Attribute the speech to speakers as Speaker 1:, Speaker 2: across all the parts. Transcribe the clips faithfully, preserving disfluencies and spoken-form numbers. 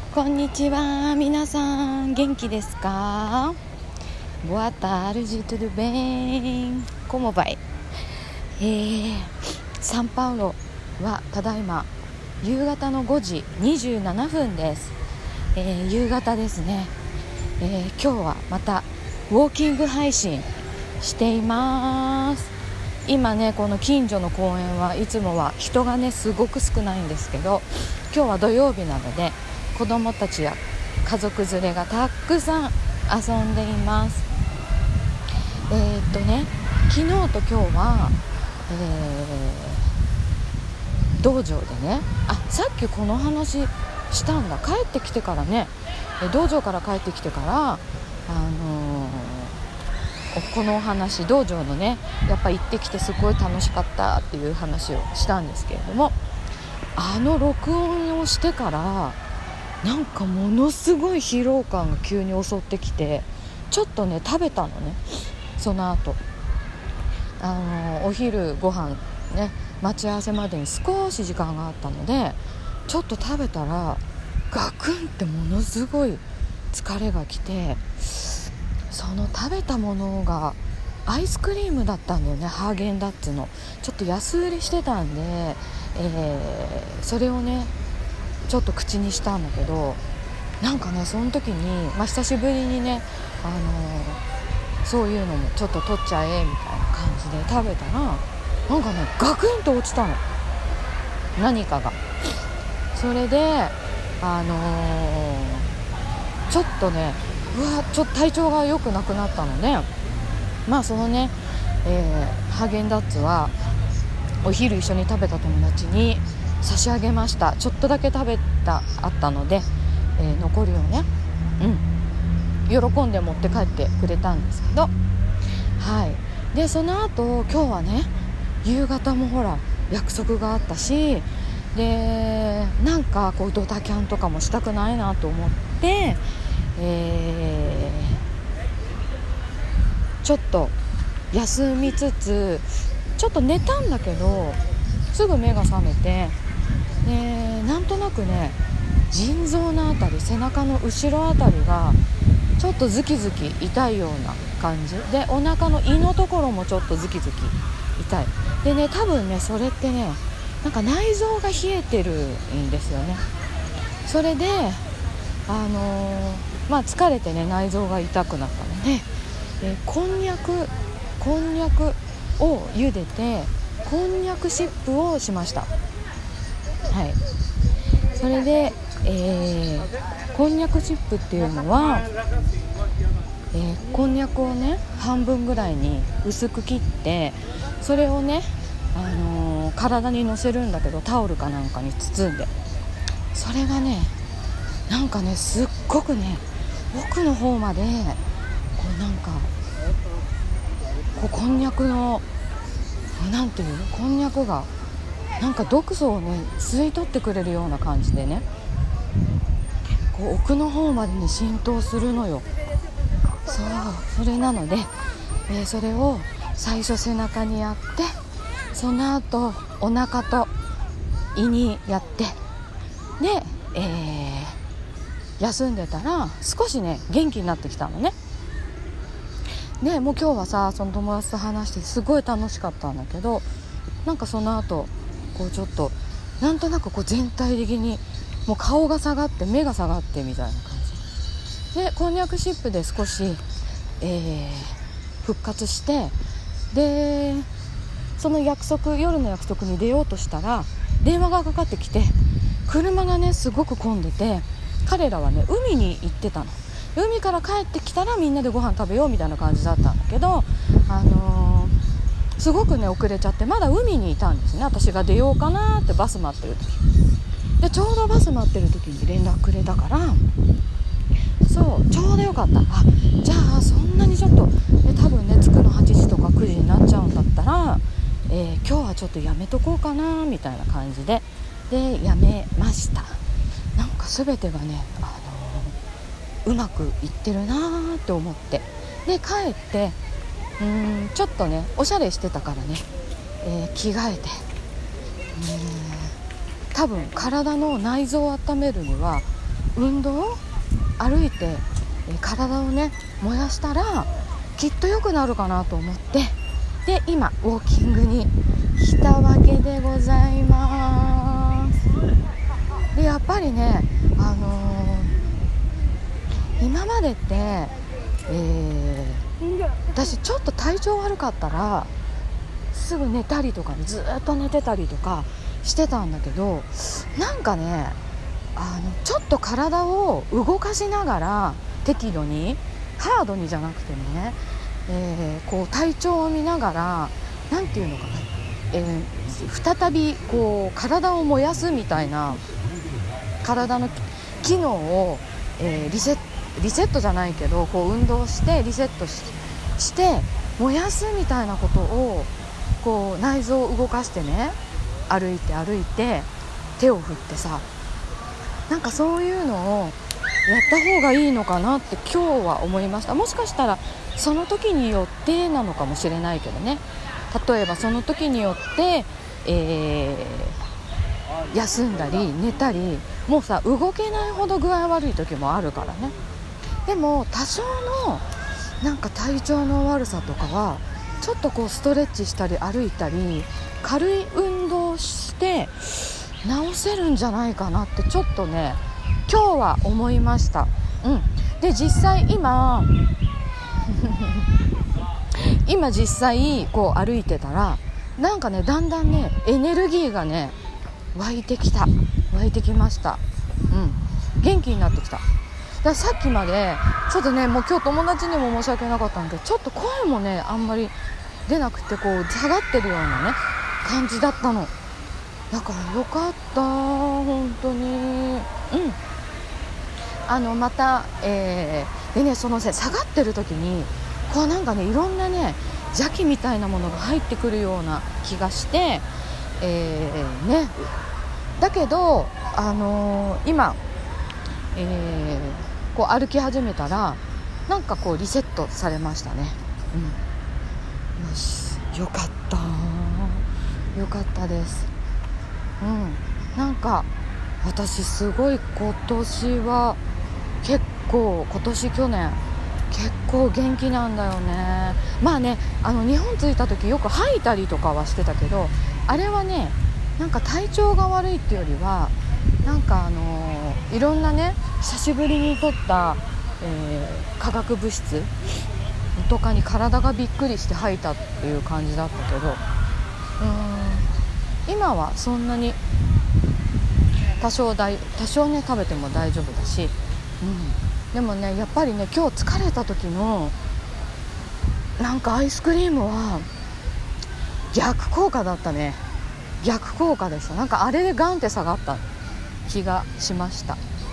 Speaker 1: こんにちは、皆さん元気ですか？ Boa tarde, tudo bem? Como vai? えー、サンパウロはただいま夕方のごじにじゅうななふんです。えー、夕方ですね。えー、今日はまたウォーキング配信しています。今ね、この近所の公園はいつもは人がねすごく少ないんですけど、今日は土曜日なので子供たちや家族連れがたくさん遊んでいます。えー、っとね昨日と今日は、えー、道場でねあさっきこの話したんだ。帰ってきてからね、道場から帰ってきてから、あのー、このお話、道場のねやっぱ行ってきてすごい楽しかったっていう話をしたんですけれども、あの録音をしてからなんかものすごい疲労感が急に襲ってきて、ちょっとね食べたのね。その後あのお昼ご飯ね待ち合わせまでに少し時間があったのでちょっと食べたらガクンってものすごい疲れがきて、その食べたものがアイスクリームだったんだよね。ハーゲンダッツのちょっと安売りしてたんで、えー、それをねちょっと口にしたんだけど、なんかねその時に、まあ、久しぶりにね、あのー、そういうのもちょっと取っちゃえみたいな感じで食べたらなんかねガクンと落ちたの、何かが。それであのー、ちょっとねうわちょっと体調が良くなくなったので、まあそのね、えー、ハーゲンダッツはお昼一緒に食べた友達に差し上げました。ちょっとだけ食べたあったので、えー、残りをね、うん、喜んで持って帰ってくれたんですけど、はい。でその後今日はね夕方もほら約束があったし、でなんかこうドタキャンとかもしたくないなと思って、えー、ちょっと休みつつちょっと寝たんだけどすぐ目が覚めて、でなんとなくね腎臓のあたり、背中の後ろあたりがちょっとズキズキ痛いような感じで、お腹の胃のところもちょっとズキズキ痛いでね、多分ねそれってねなんか内臓が冷えてるんですよね。それであのー、まあ疲れてね内臓が痛くなったので、えー、こんにゃくこんにゃくを茹でてこんにゃくシップをしました。はい。それで、えー、こんにゃくシップっていうのは、えー、こんにゃくをね半分ぐらいに薄く切って、それをね、あのー、体にのせるんだけどタオルかなんかに包んで、それがねなんかねすっごくね奥の方までこうなんかこうこんにゃくのなんていうこんにゃくがなんか毒素をね吸い取ってくれるような感じでね、こう奥の方までに浸透するのよ。そうそれなので、えー、それを最初背中にやって、その後お腹と胃にやって、で、えー、休んでたら少しね元気になってきたのね。でもう今日はさその友達と話してすごい楽しかったんだけど、なんかその後こうちょっとなんとなくこう全体的にもう顔が下がって目が下がってみたいな感じで、こんにゃくシップで少し、えー、復活して、でその約束夜の約束に出ようとしたら電話がかかってきて、車がねすごく混んでて、彼らはね海に行ってたの。海から帰ってきたらみんなでご飯食べようみたいな感じだったんだけど、あのー、すごくね遅れちゃってまだ海にいたんですね。私が出ようかなってバス待ってる時で、ちょうどバス待ってる時に連絡くれたから、そうちょうどよかった。あじゃあそんなにちょっと、ね、多分ね着くのはちじとかくじになっちゃうんだったら、えー、今日はちょっとやめとこうかなみたいな感じででやめました。なんか全てがね、あのー、うまくいってるなーって思って、で帰ってうーんちょっとねおしゃれしてたからね、えー、着替えて、うーん多分体の内臓を温めるには運動歩いて体をね燃やしたらきっと良くなるかなと思って、で今ウォーキングに来たわけでございます。でやっぱりね、あのー、今までって、えー、私ちょっと体調悪かったらすぐ寝たりとか、ね、ずっと寝てたりとかしてたんだけど、なんかねあのちょっと体を動かしながら適度にハードにじゃなくてね、えー、こう体調を見ながらなんていうのかな、えー、再びこう体を燃やすみたいな、体の機能を、えー、リセットリセットじゃないけどこう運動してリセット し, して燃やすみたいなことをこう内臓を動かしてね、歩いて歩いて手を振ってさ、なんかそういうのをやった方がいいのかなって今日は思いました。もしかしたらその時によってなのかもしれないけどね、例えばその時によって、えー、休んだり寝たり、もうさ動けないほど具合悪い時もあるからね。でも多少のなんか体調の悪さとかはちょっとこうストレッチしたり歩いたり軽い運動して治せるんじゃないかなってちょっとね今日は思いました。うん、で実際今今実際こう歩いてたらなんかねだんだんねエネルギーがね湧いてきた湧いてきました。うん、元気になってきた。だからさっきまでちょっとねもう今日友達にも申し訳なかったんでちょっと声もねあんまり出なくてこう下がってるようなね感じだったの。だからよかった本当に。うんあのまた、えー、でねその下がってる時にこうなんかねいろんなね邪気みたいなものが入ってくるような気がして、えー、ねだけどあのー、今、えーこう歩き始めたらなんかこうリセットされましたね。うん、よしよかったよかったです。うんなんか私すごい今年は結構今年去年結構元気なんだよね。まあねあの日本着いた時よく吐いたりとかはしてたけど、あれはねなんか体調が悪いっていうよりはなんかあのー、いろんなね久しぶりに取った、えー、化学物質とかに体がびっくりして吐いたっていう感じだったけど、うーん今はそんなに多少だい多少ね食べても大丈夫だし、うん、でもねやっぱりね今日疲れた時のなんかアイスクリームは逆効果だったね。逆効果でした。なんかあれでガンって下がった気がしました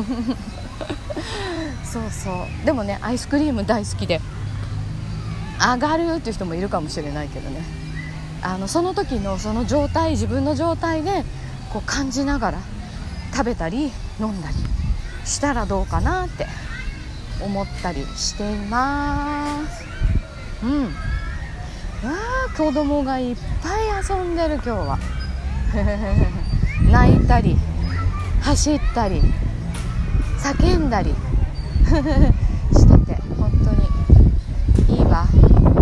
Speaker 1: そうそうでもねアイスクリーム大好きで上がるっていう人もいるかもしれないけどね、あのその時のその状態自分の状態でこう感じながら食べたり飲んだりしたらどうかなって思ったりしています。うんわー子供がいっぱい遊んでる今日は泣いたり走ったり叫んだりしてて本当にいいわ、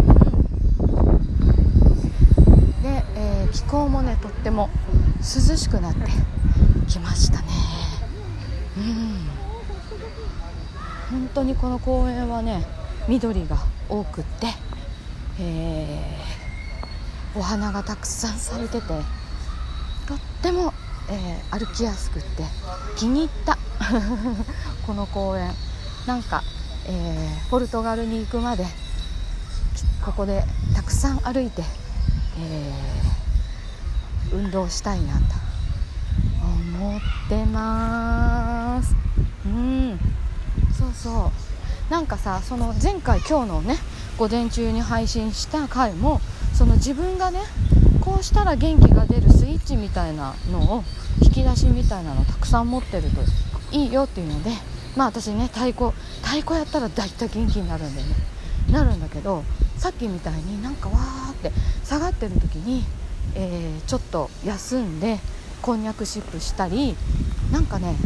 Speaker 1: うん、で、えー、気候もねとっても涼しくなってきましたね。うん本当にこの公園はね緑が多くって、えー、お花がたくさん咲いててとっても、えー、歩きやすくって気に入ったこの公園なんか、えー、ポルトガルに行くまでここでたくさん歩いて、えー、運動したいなと思ってます。うんそうそうなんかさその前回今日のね午前中に配信した回もその自分がねこうしたら元気が出るスイッチみたいなのを引き出しみたいなのをたくさん持ってるといいよっていうので、まあ私ね太鼓太鼓やったらだいたい元気になるんだよねなるんだけど、さっきみたいになんかわーって下がってる時に、えー、ちょっと休んでこんにゃくシップしたりなんかね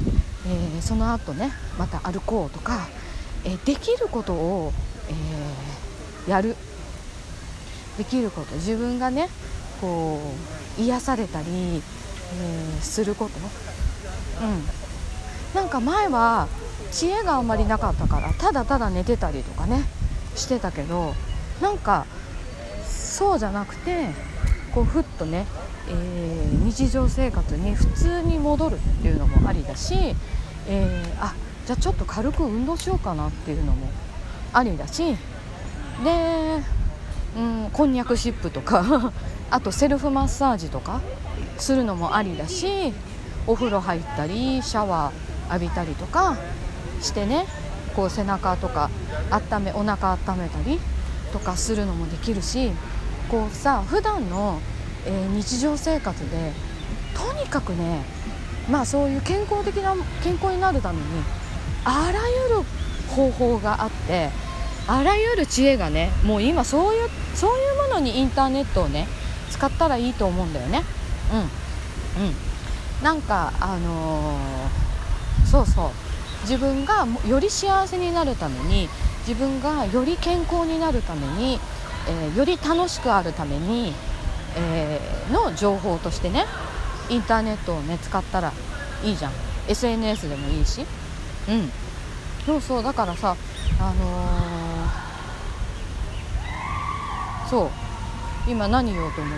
Speaker 1: えー、その後ねまた歩こうとか、えー、できることを、えー、やる。できること、自分がねこう癒されたり、えー、すること、うん、なんか前は知恵があんまりなかったからただただ寝てたりとかねしてたけど、なんかそうじゃなくてこうふっとね、えー、日常生活に普通に戻るっていうのもありだし、えー、あじゃあちょっと軽く運動しようかなっていうのもありだし、で、うん、こんにゃく湿布とかあとセルフマッサージとかするのもありだし、お風呂入ったりシャワー浴びたりとかしてね、こう背中とか温めお腹温めたりとかするのもできるし、こうさ普段の、えー、日常生活でとにかくね、まあそういう健康的な健康になるためにあらゆる方法があって、あらゆる知恵がねもう今そういうそういうものにインターネットをね使ったらいいと思うんだよね。うんうんなんかあのー、そうそう自分がより幸せになるために、自分がより健康になるために、えー、より楽しくあるために、えー、の情報としてねインターネットをね使ったらいいじゃん。 エスエヌエス でもいいし、うんそうそうだからさあのー、そう今何言おうと思った。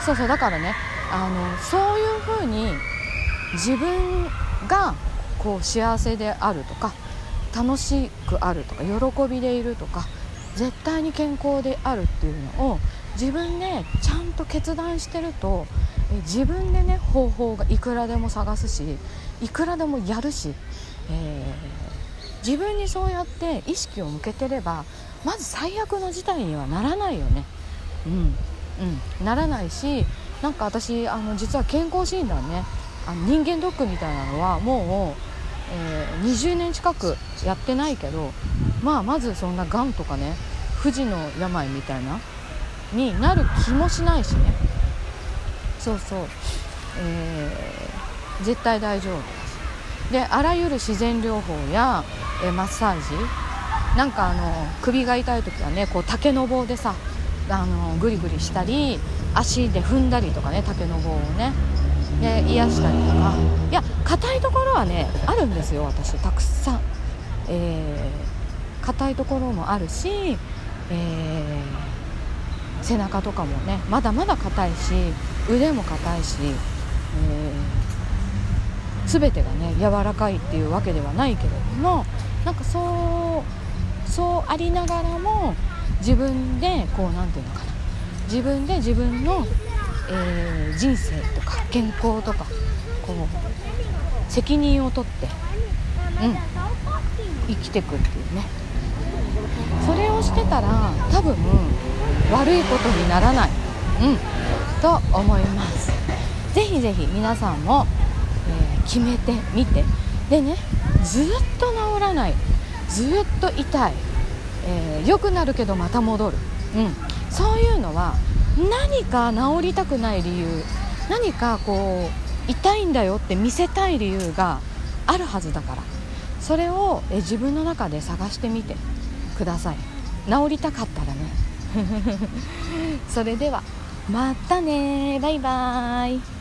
Speaker 1: そうそうだからねあのそういう風に自分がこう幸せであるとか楽しくあるとか喜びでいるとか絶対に健康であるっていうのを自分でちゃんと決断してると、え自分でね方法がいくらでも探すしいくらでもやるし、えー、自分にそうやって意識を向けてればまず最悪の事態にはならないよね。うんうんならないし、なんか私あの実は健康診断ねあの人間ドックみたいなのはもう、えー、にじゅうねん近くやってないけど、まあまずそんながんとかね不治の病みたいなになる気もしないしね。そうそう、えー、絶対大丈夫だし、であらゆる自然療法や、えー、マッサージなんかあの首が痛い時はねこう竹の棒でさあのグリグリしたり足で踏んだりとかね竹の棒をねで癒したりとか、いや硬いところはねあるんですよ私たくさん、えー、硬いところもあるし、えー、背中とかもねまだまだ硬いし腕も硬いし、えー、全てがね柔らかいっていうわけではないけれども、なんかそうそうありながらも自分でこうなんていうのかな自分で自分の、えー、人生とか健康とかこう責任を取って、うん、生きてくっていうね。それをしてたら多分悪いことにならない、うん、と思います。ぜひぜひ皆さんも、えー、決めてみて、でねずっと治らないずっと痛い、えー、良くなるけどまた戻る、うん、そういうのは何か治りたくない理由、何かこう痛いんだよって見せたい理由があるはずだから、それをえ自分の中で探してみてください。治りたかったらねそれではまたね、バイバイ。